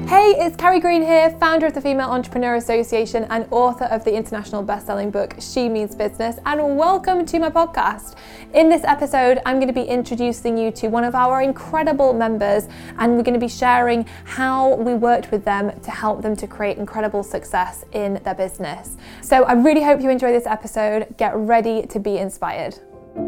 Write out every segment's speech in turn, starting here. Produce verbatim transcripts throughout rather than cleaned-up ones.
Hey, it's Carrie Green here, founder of the Female Entrepreneur Association and author of the international best-selling book, She Means Business, and welcome to my podcast. In this episode, I'm going to be introducing you to one of our incredible members, and we're going to be sharing how we worked with them to help them to create incredible success in their business. So I really hope you enjoy this episode. Get ready to be inspired.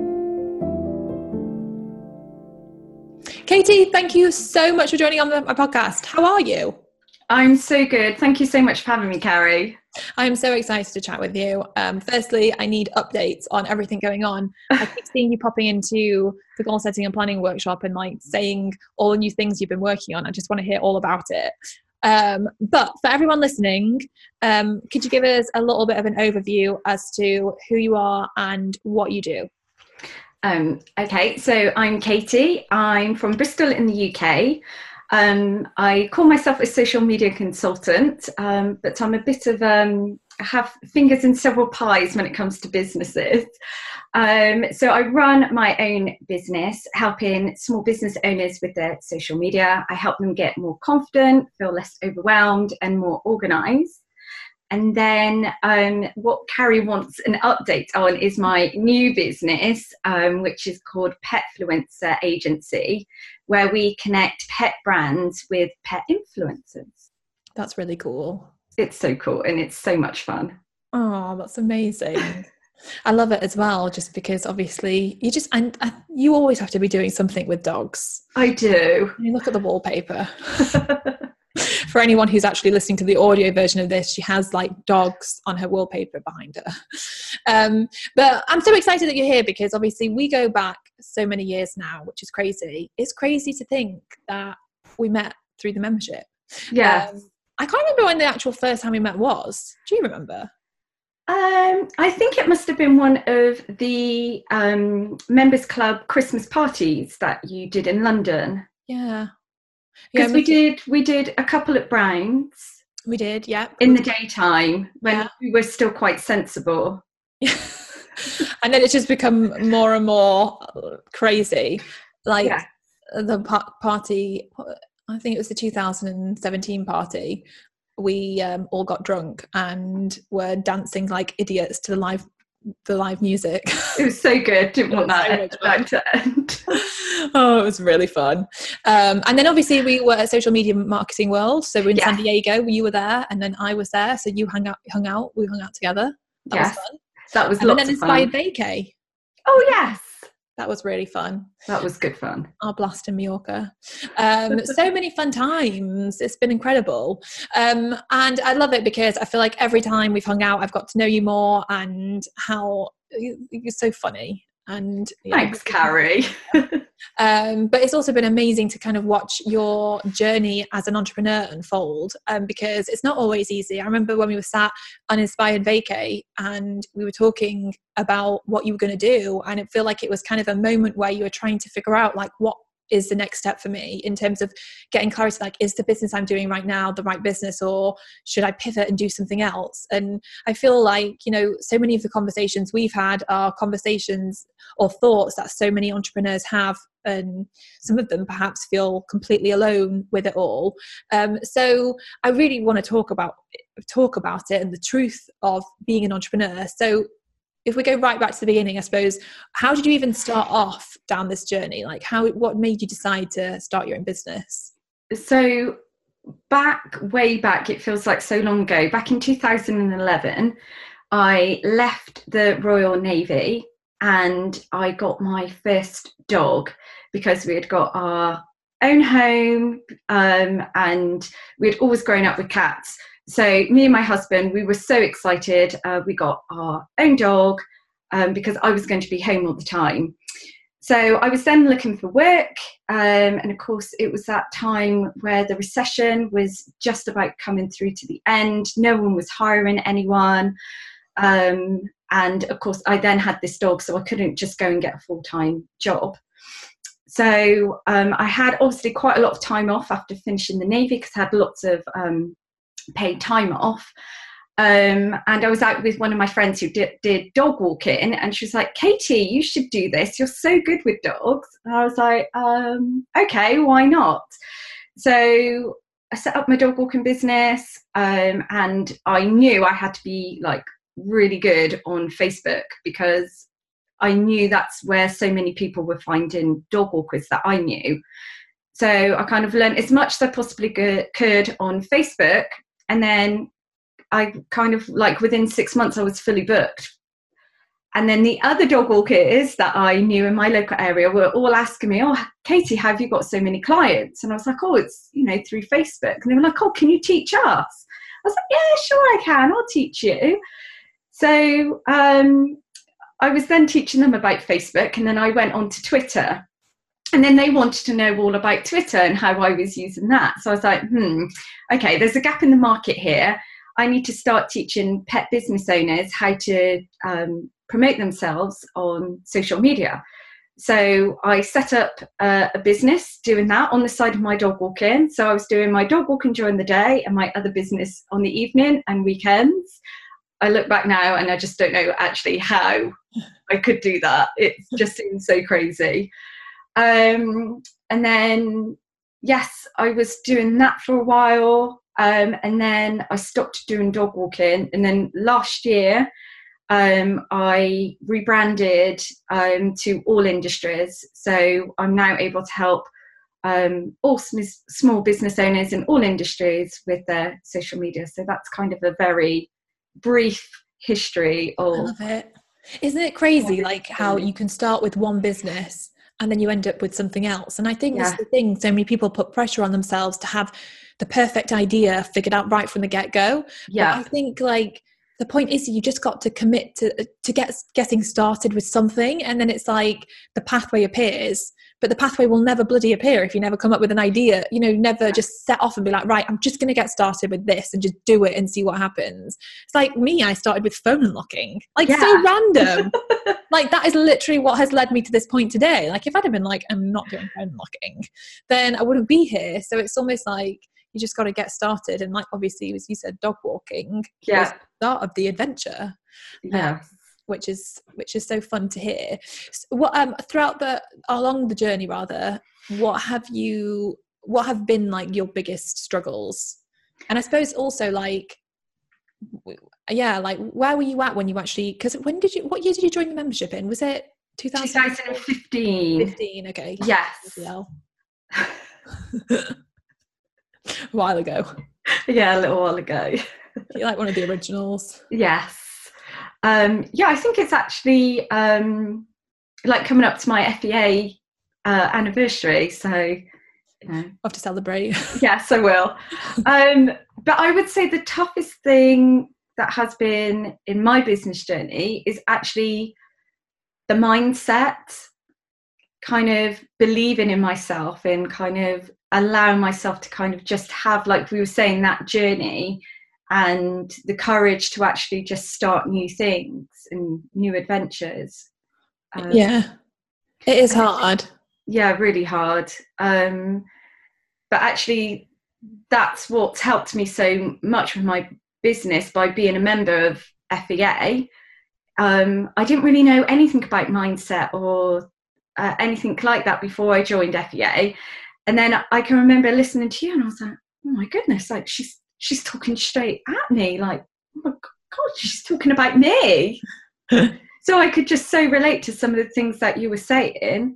Katie, thank you so much for joining on the, my podcast. How are you? I'm so good. Thank you so much for having me, Carrie. I'm so excited to chat with you. Um, firstly, I need updates on everything going on. I keep seeing you popping into the goal setting and planning workshop and like saying all the new things you've been working on. I just want to hear all about it. Um, but for everyone listening, um, could you give us a little bit of an overview as to who you are and what you do? Um, okay, so I'm Katie. I'm from Bristol in the U K. Um, I call myself a social media consultant, um, but I'm a bit of, um, I have fingers in several pies when it comes to businesses. Um, so I run my own business, helping small business owners with their social media. I help them get more confident, feel less overwhelmed and more organised. And then um, what Carrie wants an update on is my new business, um, which is called Petfluencer Agency, where we connect pet brands with pet influencers. That's really cool. It's so cool and it's so much fun. Oh, that's amazing. I love it as well, just because obviously you just, and you always have to be doing something with dogs. I do. You look at the wallpaper. For anyone who's actually listening to the audio version of this, she has like dogs on her wallpaper behind her. Um, but I'm so excited that you're here because obviously we go back so many years now, which is crazy. It's crazy to think that we met through the membership. Yeah. Um, I can't remember when the actual first time we met was. Do you remember? Um, I think it must have been one of the um, Members Club Christmas parties that you did in London. Yeah. Because yeah, we did we did a couple at Brown's. We did, yeah. In the daytime when yeah. we were still quite sensible. Yeah. And then it's just become more and more crazy. Like yeah. the pa- party, I think it was the two thousand seventeen party. We um, all got drunk and were dancing like idiots to the live the live music. It was so good. Didn't want that, so that to end. Oh, it was really fun. Um, and then obviously we were at Social Media Marketing World. So we're in yeah. San Diego. You were there, and then I was there. So you hung out. Hung out. We hung out together. That yes, was fun. That was and lots then of Inspired fun. Vacay. Oh yes. That was really fun. That was good fun. Our blast in Mallorca. Um, so many fun times. It's been incredible. Um, and I love it because I feel like every time we've hung out, I've got to know you more and how you're so funny. And yeah, thanks, Carrie. um, but it's also been amazing to kind of watch your journey as an entrepreneur unfold um, because it's not always easy. I remember when we were sat on Inspired Vacay and we were talking about what you were going to do, and it felt like it was kind of a moment where you were trying to figure out like what is the next step for me in terms of getting clarity, like is the business I'm doing right now the right business, or should I pivot and do something else? And I feel like, you know, so many of the conversations we've had are conversations or thoughts that so many entrepreneurs have, and some of them perhaps feel completely alone with it all. Um, so I really want to talk about talk about it and the truth of being an entrepreneur. So if we go right back to the beginning, I suppose, how did you even start off down this journey? Like how, what made you decide to start your own business? So back, way back, it feels like so long ago, back in two thousand eleven, I left the Royal Navy and I got my first dog because we had got our own home um, and we had always grown up with cats. So me and my husband, we were so excited. Uh, we got our own dog um, because I was going to be home all the time. So I was then looking for work. Um, and of course, it was that time where the recession was just about coming through to the end. No one was hiring anyone. Um, and of course, I then had this dog, so I couldn't just go and get a full-time job. So um, I had obviously quite a lot of time off after finishing the Navy because I had lots of um, paid time off. Um, and I was out with one of my friends who did, did dog walking, and she was like, Katie, you should do this. You're so good with dogs. And I was like, um, okay, why not? So I set up my dog walking business, um, and I knew I had to be like really good on Facebook, because I knew that's where so many people were finding dog walkers that I knew. So I kind of learned as much as I possibly could on Facebook, and then I kind of like within six months I was fully booked. And then the other dog walkers that I knew in my local area were all asking me, oh, Katie, how have you got so many clients? And I was like, oh, it's, you know, through Facebook. And they were like, oh, can you teach us? I was like, yeah, sure I can. I'll teach you. So um, I was then teaching them about Facebook, and then I went on to Twitter. And then they wanted to know all about Twitter and how I was using that. So I was like, hmm, okay, there's a gap in the market here. I need to start teaching pet business owners how to um, promote themselves on social media. So I set up uh, a business doing that on the side of my dog walking. So I was doing my dog walking during the day and my other business on the evening and weekends. I look back now and I just don't know actually how I could do that. It just seems so crazy. Um, and then, yes, I was doing that for a while. Um, and then I stopped doing dog walking. And then last year, um, I rebranded um, to All Industries. So I'm now able to help um, all sm- small business owners in all industries with their social media. So that's kind of a very brief history of... I love it. Isn't it crazy, like how you can start with one business and then you end up with something else? And I think yeah. that's the thing. So many people put pressure on themselves to have the perfect idea figured out right from the get-go. Yeah. But I think like the point is you just got to commit to to get getting started with something, and then it's like the pathway appears, but the pathway will never bloody appear if you never come up with an idea. You know, never just set off and be like, right, I'm just going to get started with this and just do it and see what happens. It's like me, I started with phone unlocking, like yeah. so random. Like that is literally what has led me to this point today. Like if I'd have been like, I'm not doing phone unlocking, then I wouldn't be here. So it's almost like you just got to get started. And like, obviously, as you said, dog walking yeah. was the start of the adventure. Yeah. Um, which is which is so fun to hear. So what um throughout the along the journey rather, what have you what have been like your biggest struggles? And I suppose also like yeah, like where were you at when you actually, because when did you what year did you join the membership in? Was it two thousand fifteen? fifteen, okay. Yes. A while ago. Yeah, a little while ago. You're like one of the originals. Yes. Um, yeah, I think it's actually um, like coming up to my F E A uh, anniversary. So, you know. I'll have to celebrate. Yes, I will. um, but I would say the toughest thing that has been in my business journey is actually the mindset, kind of believing in myself and kind of allowing myself to kind of just have, like we were saying, that journey and the courage to actually just start new things and new adventures. Um, yeah, it is hard. Yeah, really hard. Um, but actually, that's what's helped me so much with my business by being a member of F E A. Um, I didn't really know anything about mindset or uh, anything like that before I joined F E A. And then I can remember listening to you and I was like, oh my goodness, like she's she's talking straight at me, like, oh my God, she's talking about me. So I could just so relate to some of the things that you were saying.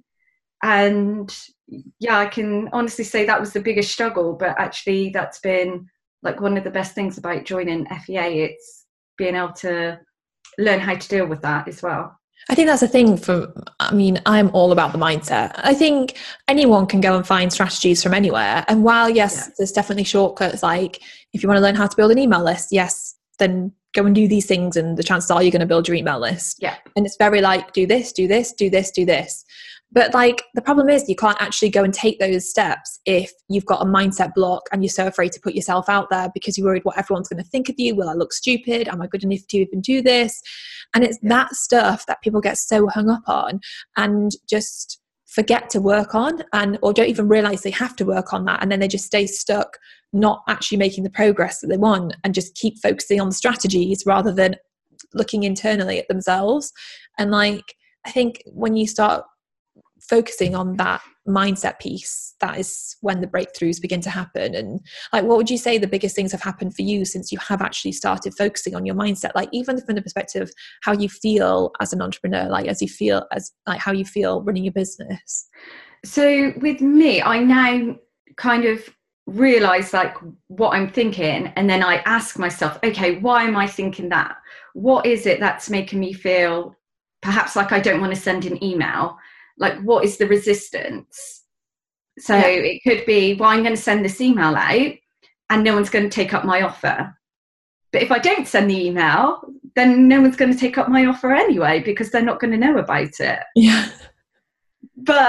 And yeah, I can honestly say that was the biggest struggle, but actually that's been like one of the best things about joining F E A. It's being able to learn how to deal with that as well. I think that's the thing for, I mean, I'm all about the mindset. I think anyone can go and find strategies from anywhere. And while, yes, yeah. there's definitely shortcuts, like if you want to learn how to build an email list, yes, then go and do these things and the chances are you're going to build your email list. Yeah. And it's very like, do this, do this, do this, do this. But like the problem is you can't actually go and take those steps if you've got a mindset block and you're so afraid to put yourself out there because you're worried what everyone's going to think of you. Will I look stupid? Am I good enough to even do this? And it's yeah. that stuff that people get so hung up on and just forget to work on, and or don't even realize they have to work on that. And then they just stay stuck, not actually making the progress that they want, and just keep focusing on the strategies rather than looking internally at themselves. And like, I think when you start focusing on that mindset piece, that is when the breakthroughs begin to happen. And like, what would you say the biggest things have happened for you since you have actually started focusing on your mindset? Like, even from the perspective of how you feel as an entrepreneur, like as you feel as like how you feel running your business. So with me, I now kind of realize like what I'm thinking, and then I ask myself, okay, why am I thinking that? What is it that's making me feel perhaps like I don't want to send an email? Like, what is the resistance? So yeah. It could be, well, I'm going to send this email out and no one's going to take up my offer. But if I don't send the email, then no one's going to take up my offer anyway, because they're not going to know about it. Yeah. But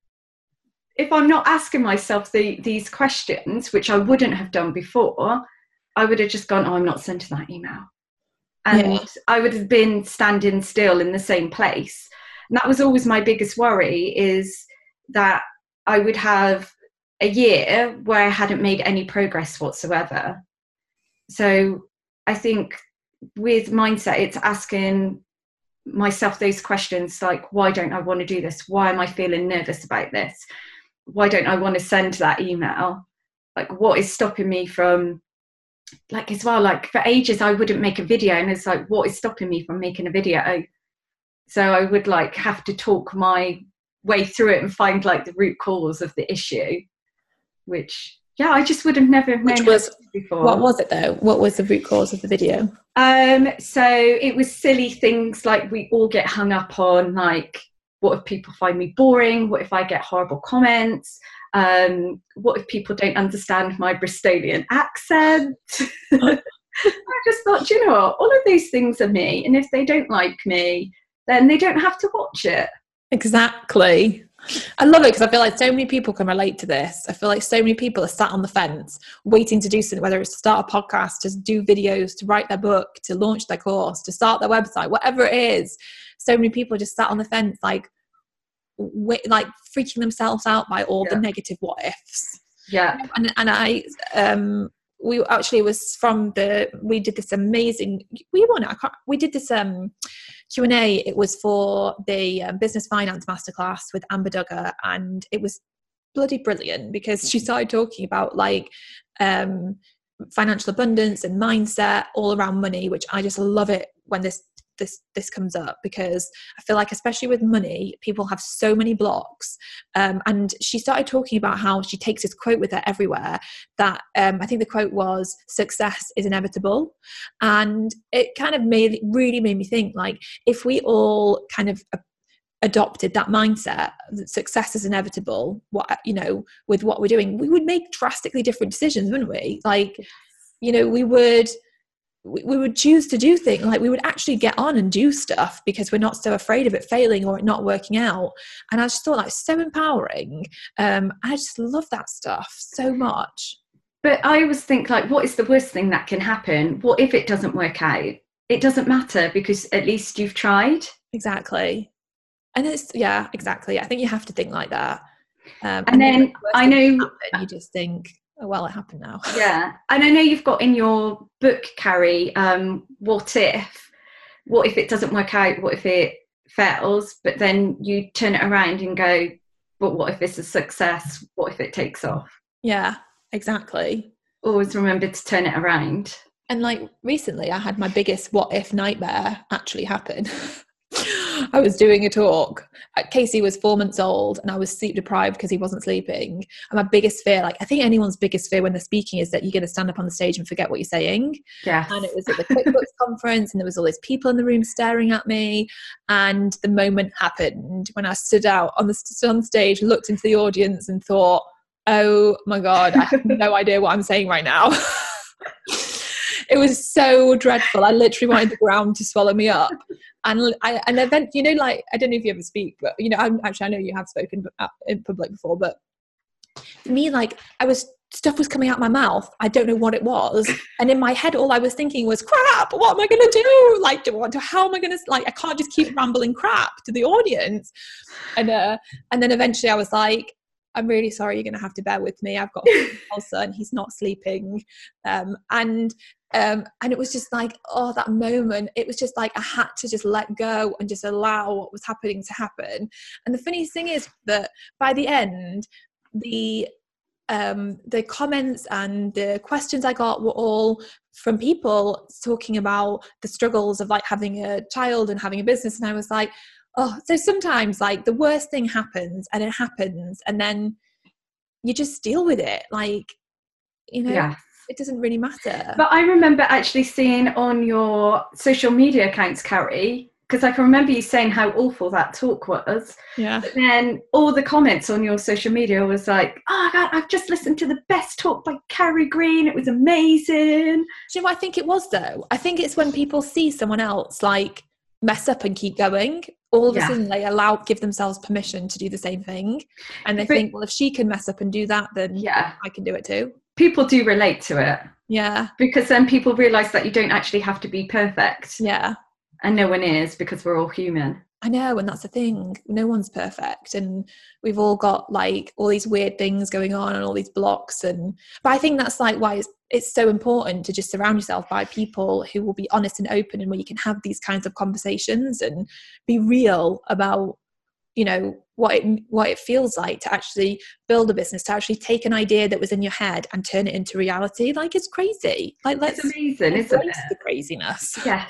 if I'm not asking myself the, these questions, which I wouldn't have done before, I would have just gone, oh, I'm not sending that email. And yeah. I would have been standing still in the same place. And that was always my biggest worry, is that I would have a year where I hadn't made any progress whatsoever. So I think with mindset, it's asking myself those questions like, why don't I want to do this? Why am I feeling nervous about this? Why don't I want to send that email? Like, what is stopping me from, like, as well, like for ages I wouldn't make a video, and it's like, what is stopping me from making a video? So I would like have to talk my way through it and find like the root cause of the issue, which yeah, I just would have never known. Which was before. What was it though? What was the root cause of the video? Um, so it was silly things like we all get hung up on, like, what if people find me boring? What if I get horrible comments? Um, what if people don't understand my Bristolian accent? I just thought, you know what? All of these things are me, and if they don't like me, then they don't have to watch it. Exactly. I love it, because I feel like so many people can relate to this. I feel like so many people are sat on the fence waiting to do something, whether it's to start a podcast, to do videos, to write their book, to launch their course, to start their website, whatever it is. So many people just sat on the fence, like, w- like freaking themselves out by all yeah. the negative what ifs. Yeah. And, and I, um, we actually it was from the, we did this amazing, we won it, I can't, we did this um, Q and A, it was for the um, Business Finance Masterclass with Amber Duggar, and it was bloody brilliant, because she started talking about like um, financial abundance and mindset all around money, which I just love it when this this this comes up, because I feel like, especially with money, people have so many blocks. Um, and she started talking about how she takes this quote with her everywhere, that um, I think the quote was, success is inevitable. And it kind of made really made me think, like, if we all kind of adopted that mindset that success is inevitable, what, you know, with what we're doing, we would make drastically different decisions, wouldn't we? Like, you know, we would we would choose to do things, like we would actually get on and do stuff, because we're not so afraid of it failing or it not working out. And I just thought, like, so empowering. Um, I just love that stuff so much. But I always think, like, what is the worst thing that can happen? What if it doesn't work out? It doesn't matter, because at least you've tried. Exactly. And it's, yeah, exactly. I think you have to think like that. Um, and, and then the I know happen, you just think, oh, well, it happened now. Yeah. And I know you've got in your book, Carrie, um, what if, what if it doesn't work out? What if it fails? But then you turn it around and go, but what if it's a success? What if it takes off? Yeah, exactly. Always remember to turn it around. And like recently I had my biggest what if nightmare actually happen. I was doing a talk. Casey was four months old and I was sleep deprived because he wasn't sleeping. And my biggest fear, like I think anyone's biggest fear when they're speaking, is that you're going to stand up on the stage and forget what you're saying. Yeah. And it was at the QuickBooks conference, and there was all these people in the room staring at me. And the moment happened when I stood out on the stood on stage, looked into the audience, and thought, "Oh my God, I have no idea what I'm saying right now." It was so dreadful. I literally wanted the ground to swallow me up. And I, an event, you know, like, I don't know if you ever speak, but, you know, I'm actually, I know you have spoken in public before, but for me, like, I was, stuff was coming out my mouth. I don't know what it was. And in my head, all I was thinking was, crap, what am I going to do? Like, do, what, how am I going to, like, I can't just keep rambling crap to the audience. And, uh, and then eventually I was like, I'm really sorry, you're going to have to bear with me. I've got a son, he's not sleeping. Um, and um, and it was just like, oh, that moment, it was just like I had to just let go and just allow what was happening to happen. And the funniest thing is that by the end, the um, the comments and the questions I got were all from people talking about the struggles of like having a child and having a business. And I was like, oh, so sometimes like the worst thing happens and it happens and then you just deal with it. Like, you know, yeah. it doesn't really matter. But I remember actually seeing on your social media accounts, Carrie, because I can remember you saying how awful that talk was. Yeah. But then all the comments on your social media was like, oh God, I've just listened to the best talk by Carrie Green. It was amazing. Do you know what I think it was though? I think it's when people see someone else like mess up and keep going, all of yeah. a sudden they allow, give themselves permission to do the same thing. And they but, think, well, if she can mess up and do that, then yeah. I can do it too. People do relate to it. Yeah. Because then people realise that you don't actually have to be perfect. Yeah. And no one is, because we're all human. I know, and that's the thing. No one's perfect, and we've all got like all these weird things going on and all these blocks. And but I think that's like why it's it's so important to just surround yourself by people who will be honest and open, and where you can have these kinds of conversations and be real about, you know, what it what it feels like to actually build a business, to actually take an idea that was in your head and turn it into reality. Like, it's crazy. Like, let's it's amazing, isn't it? The craziness. Yes.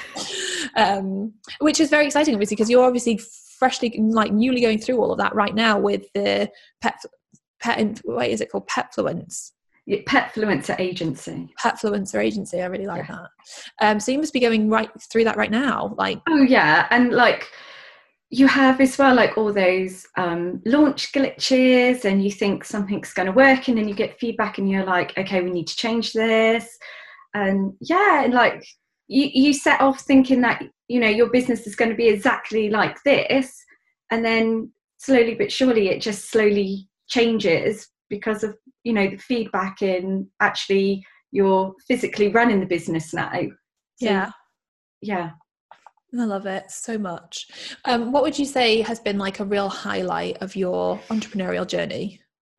um, which is very exciting, obviously, because you're obviously freshly, like, newly going through all of that right now with the pet, pet, what is it called? Petfluence. Yeah, Petfluencer Agency. Petfluencer Agency. I really like yeah. that. Um, so you must be going right through that right now, like. Oh yeah, and like. You have as well, like all those um, launch glitches, and you think something's going to work, and then you get feedback, and you're like, okay, we need to change this. And yeah, and like you, you set off thinking that, you know, your business is going to be exactly like this, and then slowly but surely it just slowly changes because of, you know, the feedback in actually you're physically running the business now. So, yeah. Yeah. I love it so much. Um, what would you say has been like a real highlight of your entrepreneurial journey?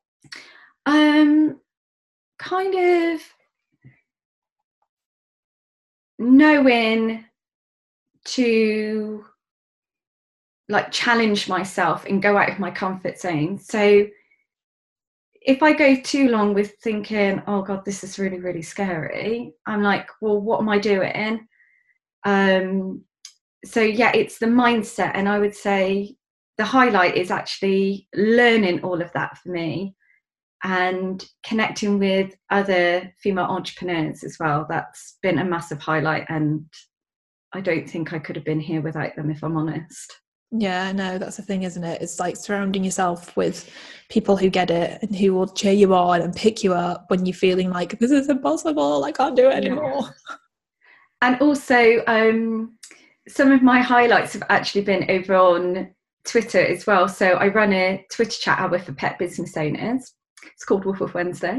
Um, kind of knowing to like challenge myself and go out of my comfort zone. So if I go too long with thinking, oh God, this is really, really scary, I'm like, well, what am I doing? Um, So yeah, it's the mindset, and I would say the highlight is actually learning all of that for me and connecting with other female entrepreneurs as well. That's been a massive highlight, and I don't think I could have been here without them, if I'm honest. Yeah, no, that's the thing, isn't it? It's like surrounding yourself with people who get it and who will cheer you on and pick you up when you're feeling like, this is impossible, I can't do it anymore. Yeah. And also, um, some of my highlights have actually been over on Twitter as well. So I run a Twitter chat hour for pet business owners. It's called Woof Woof Wednesday.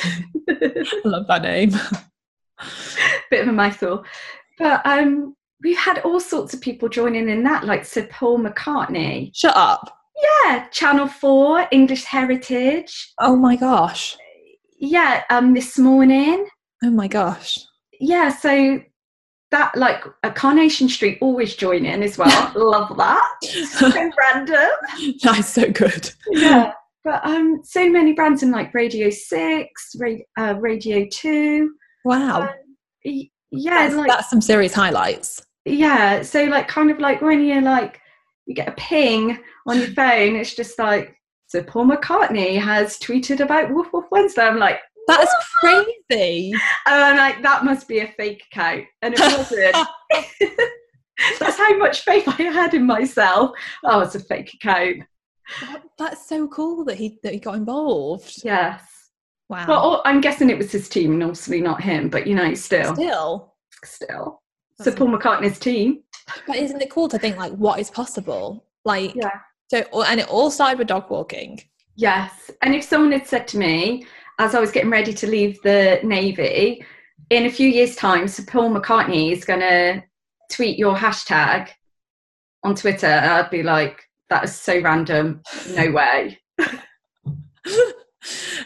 I love that name. Bit of a mouthful. But um, we've had all sorts of people joining in that, like Sir Paul McCartney. Shut up. Yeah, Channel four, English Heritage. Oh my gosh. Yeah, um, This Morning. Oh my gosh. Yeah, so that, like, a Carnation Street always join in as well. Love that. So random. That's so good. Yeah, but um, so many brands in like Radio Six, Radio, uh, Radio Two. Wow. Um, yeah, that's, like that's some serious highlights. Yeah, so like kind of like when you're like you get a ping on your phone, it's just like, so Paul McCartney has tweeted about Woof Woof Wednesday. I'm like, that's crazy. And I'm like, that must be a fake account. And it wasn't. That's how much faith I had in myself. Oh, it's a fake account. That's so cool that he that he got involved. Yes. Wow. Well, I'm guessing it was his team and obviously not him, but you know, still. Still. Still. So Paul McCartney's team. But isn't it cool to think like what is possible? Like, yeah. So, and it all started with dog walking. Yes. And if someone had said to me, as I was getting ready to leave the Navy, in a few years' time, Sir Paul McCartney is going to tweet your hashtag on Twitter, I'd be like, that is so random. No way.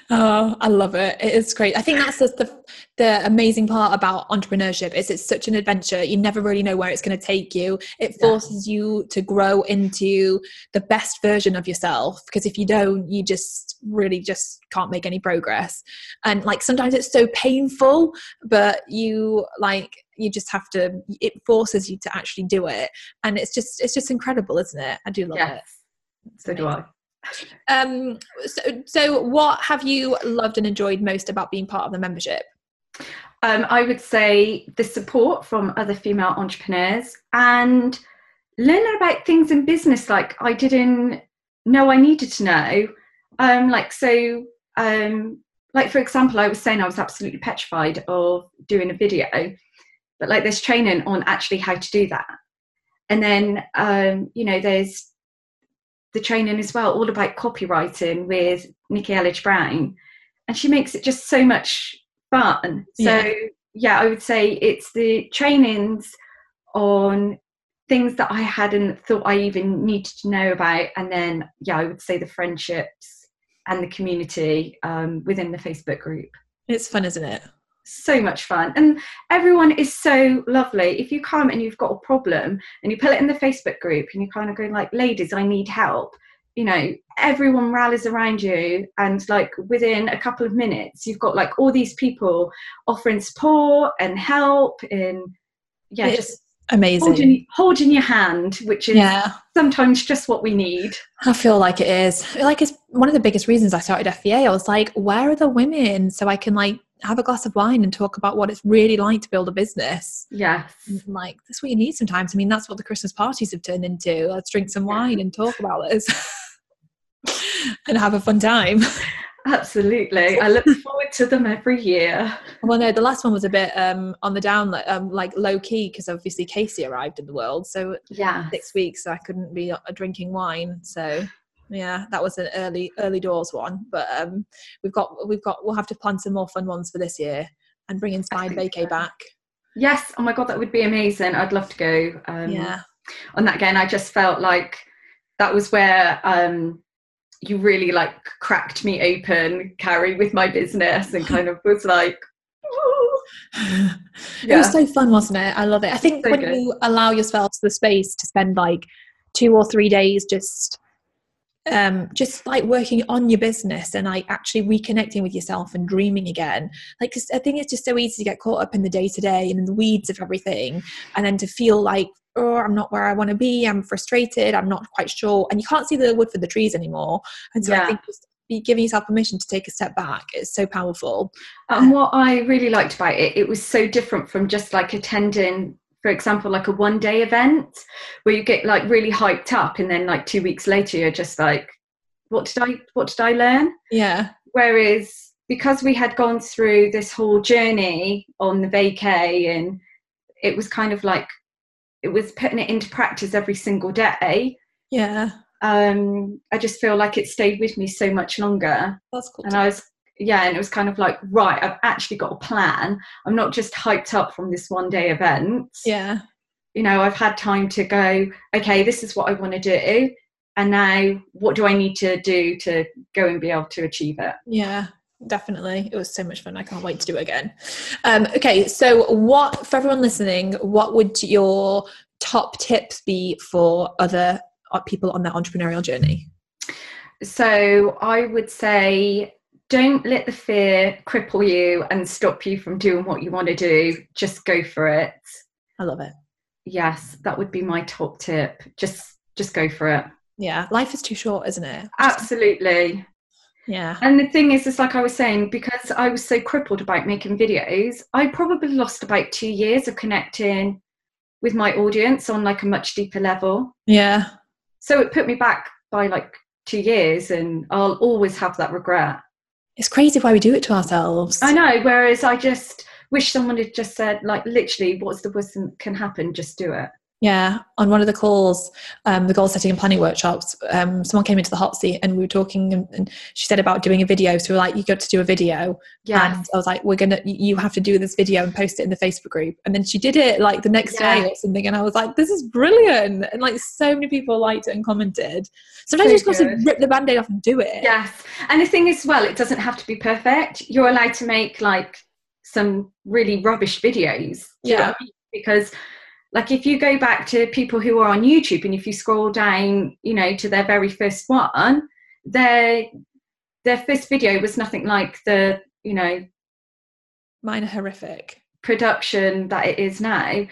Oh, I love it. It is great. I think that's just the the amazing part about entrepreneurship is it's such an adventure. You never really know where it's going to take you. It forces yeah. you to grow into the best version of yourself, because if you don't, you just really just can't make any progress. And like sometimes it's so painful, but you like you just have to, it forces you to actually do it. And it's just it's just incredible, isn't it? I do love yes. it. It's so amazing. do I. Um, so, so what have you loved and enjoyed most about being part of the membership? Um, I would say the support from other female entrepreneurs and learning about things in business like I didn't know I needed to know. Um, like, so, um, like, for example, I was saying I was absolutely petrified of doing a video, but like there's training on actually how to do that. And then, um, you know, there's the training as well, all about copywriting with Nikki Elledge Brown, and she makes it just so much fun. So yeah. yeah, I would say it's the trainings on things that I hadn't thought I even needed to know about, and then yeah, I would say the friendships and the community um, within the Facebook group. It's fun, isn't it? So much fun, and everyone is so lovely. If you come and you've got a problem and you put it in the Facebook group and you kind of go like, ladies, I need help, you know, everyone rallies around you, and like within a couple of minutes you've got like all these people offering support and help, and yeah, it's just amazing, holding, holding your hand, which is yeah. sometimes just what we need. I feel like it is like it's one of the biggest reasons I started F B A. I was like, where are the women so I can like have a glass of wine and talk about what it's really like to build a business. Yes. Like, that's what you need sometimes. I mean, that's what the Christmas parties have turned into. Let's drink some wine and talk about this and have a fun time. Absolutely. I look forward to them every year. Well, no, the last one was a bit um, on the down, um, like low key, because obviously Casey arrived in the world. So yeah, six weeks, so I couldn't be drinking wine. So yeah, that was an early early doors one, but um, we've got we've got we'll have to plan some more fun ones for this year and bring Inspired Vacay so. back. Yes, oh my god, that would be amazing. I'd love to go. Um, yeah, on that again, I just felt like that was where um, you really like cracked me open, Carrie, with my business, and kind of was like. yeah. It was so fun, wasn't it? I love it. I think so when good. you allow yourself the space to spend like two or three days just. um just like working on your business and like actually reconnecting with yourself and dreaming again, like I think it's just so easy to get caught up in the day-to-day and in the weeds of everything, and then to feel like, oh, I'm not where I want to be, I'm frustrated, I'm not quite sure, and you can't see the wood for the trees anymore. And so yeah. I think just be giving yourself permission to take a step back is so powerful. And what I really liked about it, it was so different from just like attending, for example, like a one day event where you get like really hyped up and then like two weeks later you're just like, what did I, what did I learn? Yeah. Whereas because we had gone through this whole journey on the vacay, and it was kind of like, it was putting it into practice every single day. Yeah. Um, I just feel like it stayed with me so much longer. That's cool. And I was, yeah, and it was kind of like, right, I've actually got a plan. I'm not just hyped up from this one day event. Yeah. You know, I've had time to go, okay, this is what I want to do. And now what do I need to do to go and be able to achieve it? Yeah, definitely. It was so much fun. I can't wait to do it again. Um, okay. So what, for everyone listening, what would your top tips be for other people on their entrepreneurial journey? So I would say, don't let the fear cripple you and stop you from doing what you want to do. Just go for it. I love it. Yes, that would be my top tip. Just, just go for it. Yeah, life is too short, isn't it? Absolutely. Yeah. And the thing is, it's like I was saying, because I was so crippled about making videos, I probably lost about two years of connecting with my audience on like a much deeper level. Yeah. So it put me back by like two years, and I'll always have that regret. It's crazy why we do it to ourselves. I know. Whereas I just wish someone had just said, like, literally, what's the worst that can happen? Just do it. Yeah, on one of the calls, um, the goal setting and planning workshops, um, someone came into the hot seat and we were talking, and, and she said about doing a video. So we were like, you got to do a video. Yes. And I was like, we're gonna, you have to do this video and post it in the Facebook group. And then she did it like the next Yeah. day or something, and I was like, this is brilliant. And like so many people liked it and commented. Sometimes so you just got to rip the band-aid off and do it. Yes, and the thing is, well, it doesn't have to be perfect. You're allowed to make like some really rubbish videos. Do you know what I mean? Because like if you go back to people who are on YouTube, and if you scroll down, you know, to their very first one, their their first video was nothing like the, you know, mine are horrific production that it is now.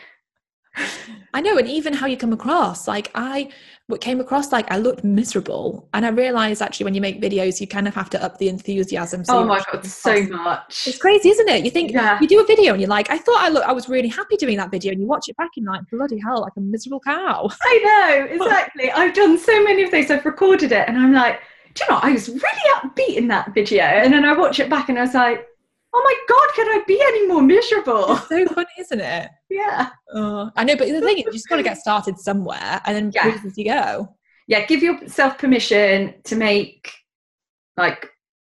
I know, and even how you come across, like I came across like I looked miserable, and I realized actually when you make videos you kind of have to up the enthusiasm. So oh my god, so much. It's crazy, isn't it? You think yeah. you do a video and you're like, I thought I look I was really happy doing that video, and you watch it back and you're like, bloody hell, like a miserable cow. I know, exactly. I've done so many of those. I've recorded it and I'm like, do you know, I was really upbeat in that video, and then I watch it back and I was like, oh my god, could I be any more miserable? It's so funny, isn't it? Yeah. Oh, I know, but the thing is, you just got to get started somewhere, and then yeah. as you go. Yeah, give yourself permission to make like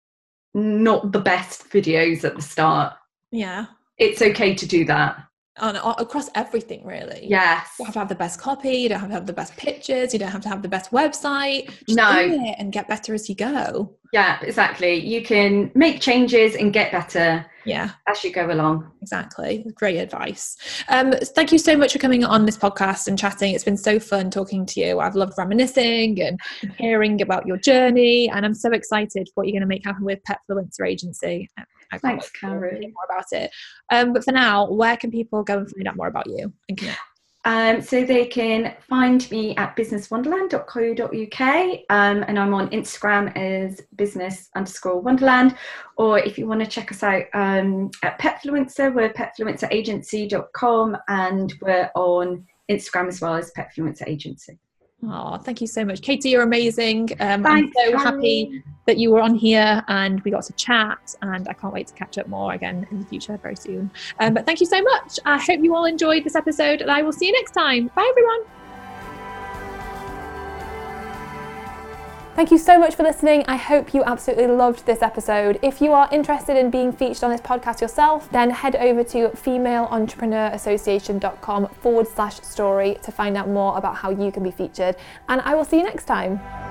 not the best videos at the start. Yeah. It's okay to do that. On, across everything, really. Yes. You don't have to have the best copy, you don't have to have the best pictures, you don't have to have the best website. Just no. do it and get better as you go. Yeah, exactly. You can make changes and get better yeah. as you go along. Exactly. Great advice. Um, thank you so much for coming on this podcast and chatting. It's been so fun talking to you. I've loved reminiscing and hearing about your journey, and I'm so excited for what you're going to make happen with Petfluencer Agency. I Thanks, Karen. More about it. Um, but for now, where can people go and find out more about you and connect? Um, so they can find me at business wonderland dot co dot uk, um, and I'm on Instagram as business underscore wonderland. Or if you want to check us out um, at Petfluencer, we're petfluencer agency dot com, and we're on Instagram as well as Petfluencer Agency. Oh, thank you so much, Katie. You're amazing. Um, Thanks, I'm so Karen. happy that you were on here and we got to chat, and I can't wait to catch up more again in the future very soon. Um, but thank you so much. I hope you all enjoyed this episode, and I will see you next time. Bye, everyone. Thank you so much for listening. I hope you absolutely loved this episode. If you are interested in being featured on this podcast yourself, then head over to female entrepreneur association dot com forward slash story to find out more about how you can be featured. And I will see you next time.